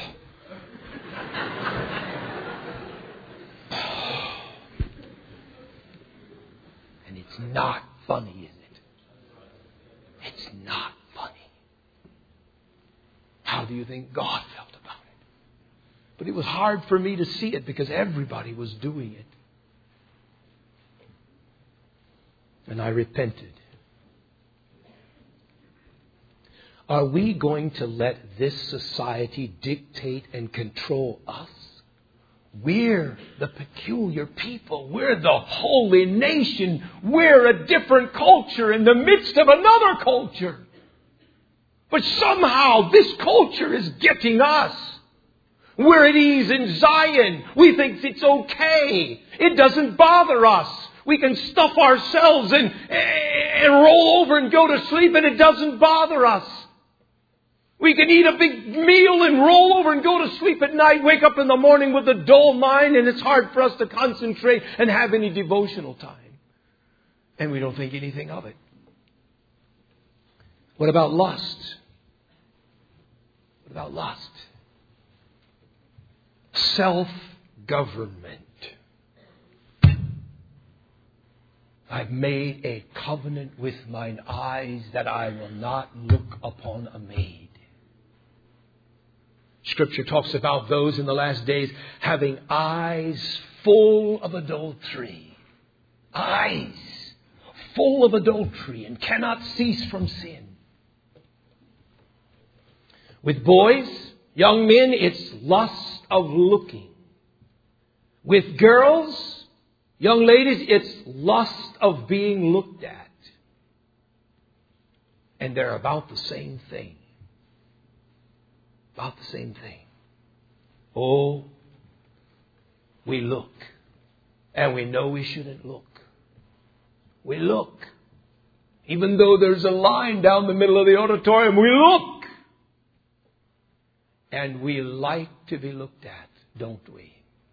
And it's not funny, is it? It's not funny. How do you think God felt about it? But it was hard for me to see it because everybody was doing it. And I repented. Are we going to let this society dictate and control us? We're the peculiar people. We're the holy nation. We're a different culture in the midst of another culture. But somehow this culture is getting us. We're at ease in Zion. We think it's okay. It doesn't bother us. We can stuff ourselves and, and roll over and go to sleep and it doesn't bother us. We can eat a big meal and roll over and go to sleep at night, wake up in the morning with a dull mind, and it's hard for us to concentrate and have any devotional time. And we don't think anything of it. What about lust? What about lust? Self-government. I've made a covenant with mine eyes that I will not look upon a maid. Scripture talks about those in the last days having eyes full of adultery. Eyes full of adultery and cannot cease from sin. With boys, young men, it's lust of looking. With girls, young ladies, it's lust of being looked at. And they're about the same thing. About the same thing. Oh, we look. And we know we shouldn't look. We look. Even though there's a line down the middle of the auditorium, we look. And we like to be looked at, don't we?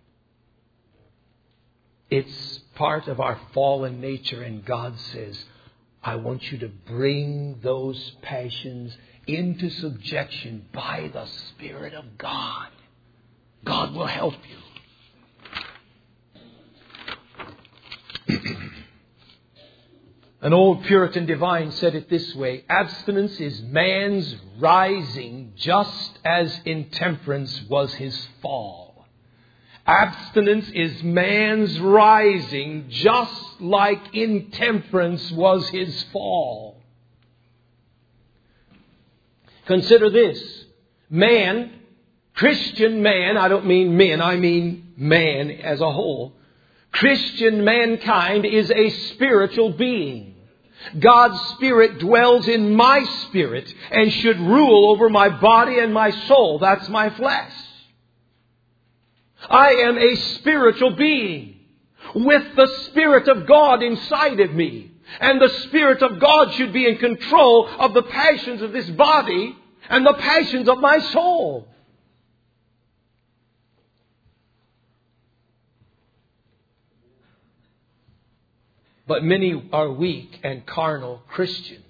It's part of our fallen nature, and God says, I want you to bring those passions into subjection by the Spirit of God. God will help you. An old Puritan divine said it this way: abstinence is man's rising just as intemperance was his fall. Abstinence is man's rising just like intemperance was his fall. Consider this. Man, Christian man, I don't mean men, I mean man as a whole. Christian mankind is a spiritual being. God's Spirit dwells in my spirit and should rule over my body and my soul. That's my flesh. I am a spiritual being with the Spirit of God inside of me. And the Spirit of God should be in control of the passions of this body and the passions of my soul. But many are weak and carnal Christians.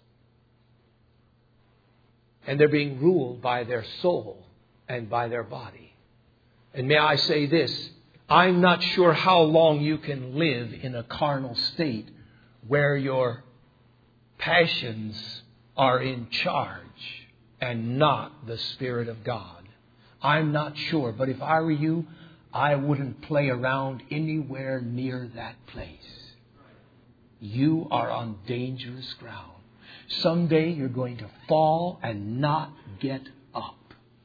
And they're being ruled by their soul and by their body. And may I say this, I'm not sure how long you can live in a carnal state where your passions are in charge and not the Spirit of God. I'm not sure, but if I were you, I wouldn't play around anywhere near that place. You are on dangerous ground. Someday you're going to fall and not get up.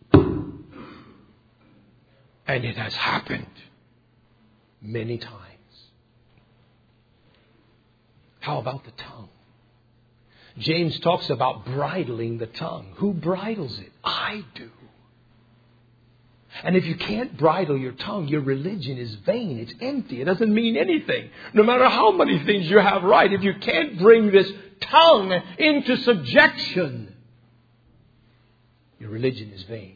And it has happened many times. How about the tongue? James talks about bridling the tongue. Who bridles it? I do. And if you can't bridle your tongue, your religion is vain. It's empty. It doesn't mean anything. No matter how many things you have right, if you can't bring this tongue into subjection, your religion is vain.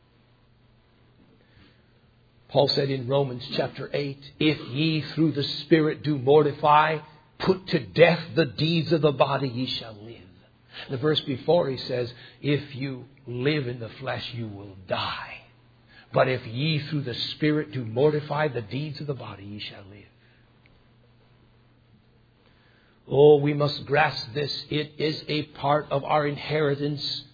Paul said in Romans chapter eight, if ye through the Spirit do mortify, put to death the deeds of the body, ye shall live. The verse before he says, if you live in the flesh, you will die. But if ye through the Spirit do mortify the deeds of the body, ye shall live. Oh, we must grasp this. It is a part of our inheritance.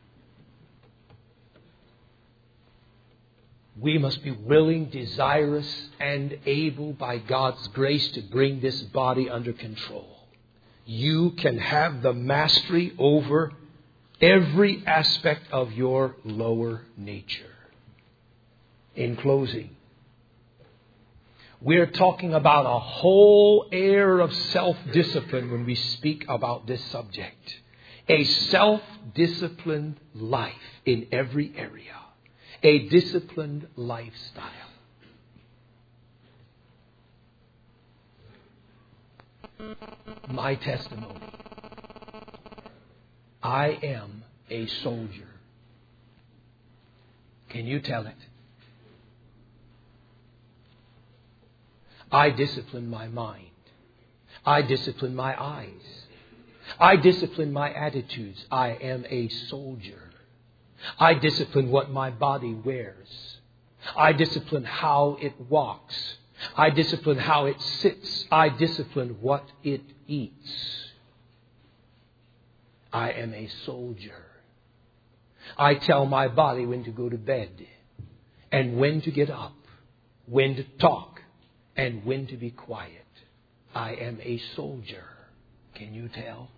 We must be willing, desirous, and able by God's grace to bring this body under control. You can have the mastery over every aspect of your lower nature. In closing, we're talking about a whole air of self-discipline when we speak about this subject. A self-disciplined life in every area. A disciplined lifestyle. My testimony. I am a soldier. Can you tell it? I discipline my mind. I discipline my eyes. I discipline my attitudes. I am a soldier. I discipline what my body wears. I discipline how it walks. I discipline how it sits. I discipline what it eats. I am a soldier. I tell my body when to go to bed and when to get up, when to talk and when to be quiet. I am a soldier. Can you tell?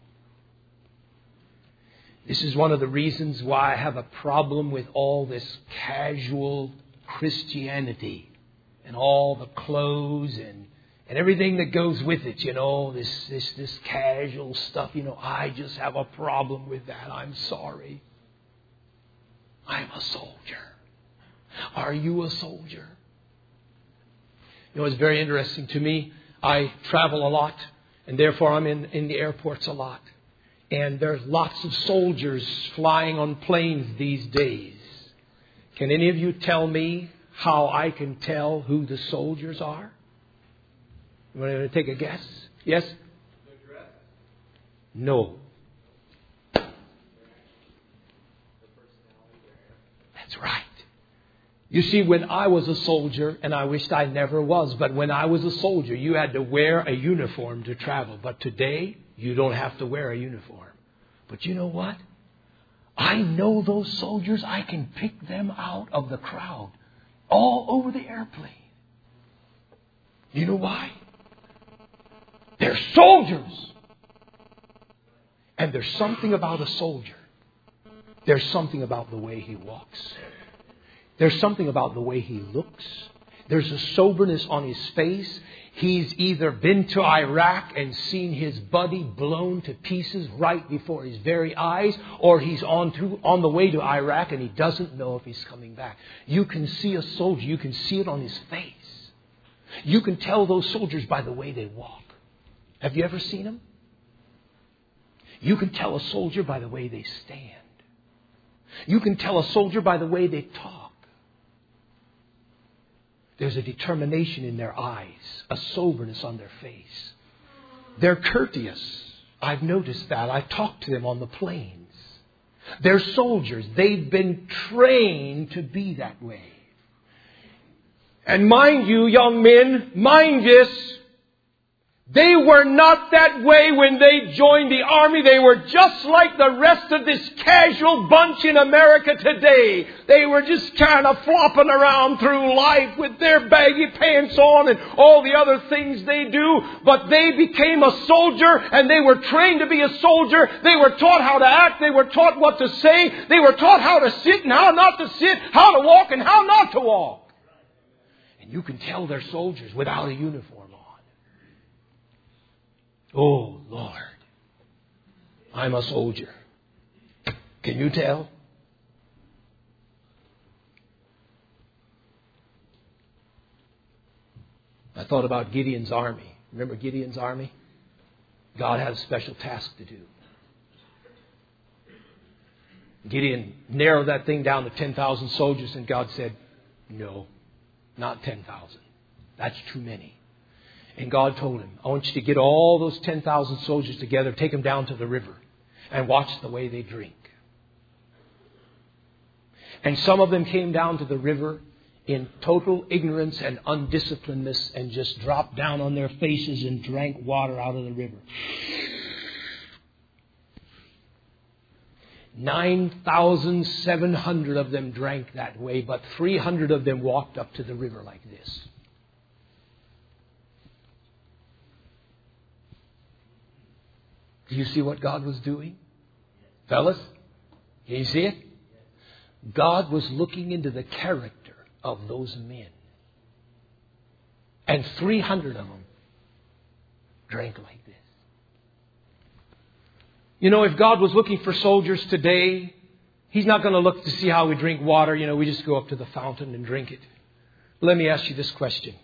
This is one of the reasons why I have a problem with all this casual Christianity and all the clothes and, and everything that goes with it, you know, this, this, this casual stuff. You know, I just have a problem with that. I'm sorry. I'm a soldier. Are you a soldier? You know, it's very interesting to me. I travel a lot, and therefore I'm in, in the airports a lot. And there's lots of soldiers flying on planes these days. Can any of you tell me how I can tell who the soldiers are? You want to take a guess? Yes? No. That's right. You see, when I was a soldier, and I wished I never was, but when I was a soldier, you had to wear a uniform to travel. But today, you don't have to wear a uniform. But you know what? I know those soldiers. I can pick them out of the crowd all over the airplane. You know why? They're soldiers. And there's something about a soldier. There's something about the way he walks. There's something about the way he looks. There's a soberness on his face. He's either been to Iraq and seen his buddy blown to pieces right before his very eyes, or he's on to on the way to Iraq and he doesn't know if he's coming back. You can see a soldier. You can see it on his face. You can tell those soldiers by the way they walk. Have you ever seen them? You can tell a soldier by the way they stand. You can tell a soldier by the way they talk. There's a determination in their eyes, a soberness on their face. They're courteous. I've noticed that. I talk to them on the planes. They're soldiers. They've been trained to be that way. And mind you, young men, mind this, they were not that way when they joined the army. They were just like the rest of this casual bunch in America today. They were just kind of flopping around through life with their baggy pants on and all the other things they do. But they became a soldier and they were trained to be a soldier. They were taught how to act. They were taught what to say. They were taught how to sit and how not to sit, how to walk and how not to walk. And you can tell they're soldiers without a uniform. Oh, Lord, I'm a soldier. Can you tell? I thought about Gideon's army. Remember Gideon's army? God had a special task to do. Gideon narrowed that thing down to ten thousand soldiers, and God said, no, not ten thousand. That's too many. And God told him, I want you to get all those ten thousand soldiers together, take them down to the river, and watch the way they drink. And some of them came down to the river in total ignorance and undisciplinedness and just dropped down on their faces and drank water out of the river. nine thousand seven hundred of them drank that way, but three hundred of them walked up to the river like this. Do you see what God was doing? Fellas, can you see it? God was looking into the character of those men. And three hundred of them drank like this. You know, if God was looking for soldiers today, He's not going to look to see how we drink water. You know, we just go up to the fountain and drink it. Let me ask you this question.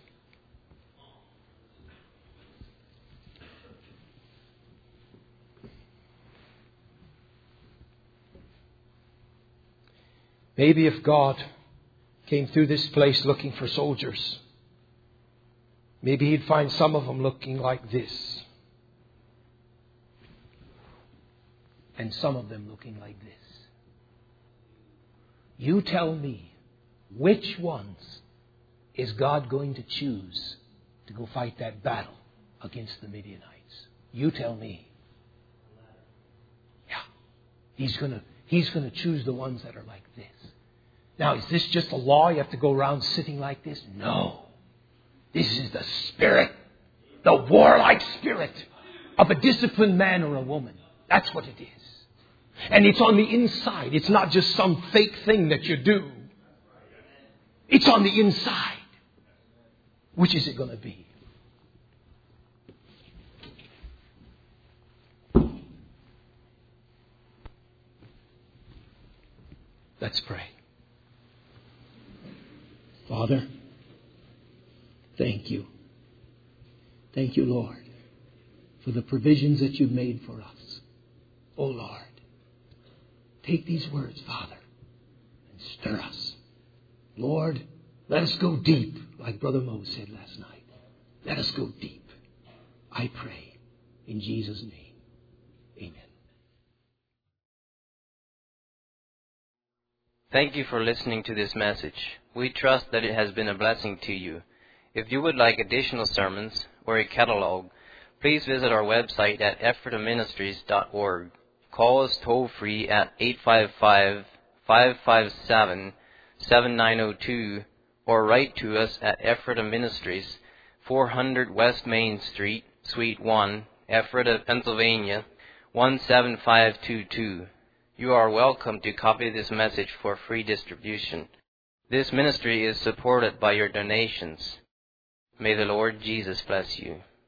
Maybe if God came through this place looking for soldiers, maybe He'd find some of them looking like this. And some of them looking like this. You tell me, which ones is God going to choose to go fight that battle against the Midianites? You tell me. Yeah. He's going to He's going to choose the ones that are like this. Now, is this just a law? You have to go around sitting like this? No. This is the spirit, the warlike spirit of a disciplined man or a woman. That's what it is. And it's on the inside. It's not just some fake thing that you do. It's on the inside. Which is it going to be? Let's pray. Father, thank you. Thank you, Lord, for the provisions that you've made for us. Oh, Lord, take these words, Father, and stir us. Lord, let us go deep, like Brother Mo said last night. Let us go deep. I pray in Jesus' name. Amen. Thank you for listening to this message. We trust that it has been a blessing to you. If you would like additional sermons or a catalog, please visit our website at ephrata ministries dot org. Call us toll-free at eight five five, five five seven, seven nine zero two or write to us at Ephrata Ministries, four hundred West Main Street, Suite one, Ephrata, Pennsylvania, one seven five two two. You are welcome to copy this message for free distribution. This ministry is supported by your donations. May the Lord Jesus bless you.